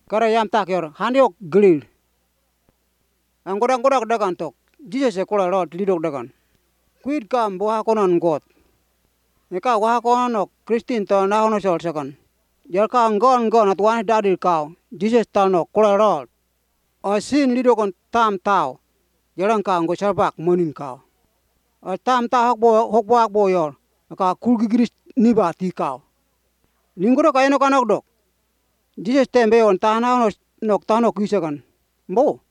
Kara yam tak yor haniok gelil. Ang godak dagan tok. Jesus e kola rod lidok dagan. Kuit kam bo hakonan God. Eka wahakonok Kristin to nahono sol sakan. Jar ka ngon at wan dadil kau. Jesus talnok kola rod. O sin lidokon tam tau. Jarang ka ngo sabak monin kau. O tam ta hokbo akbo yor. Ka kulgigris niba ti kau. Lingkoro ka enok anok dok. Jesus tembe on tanah nok tanok isakan. Bo.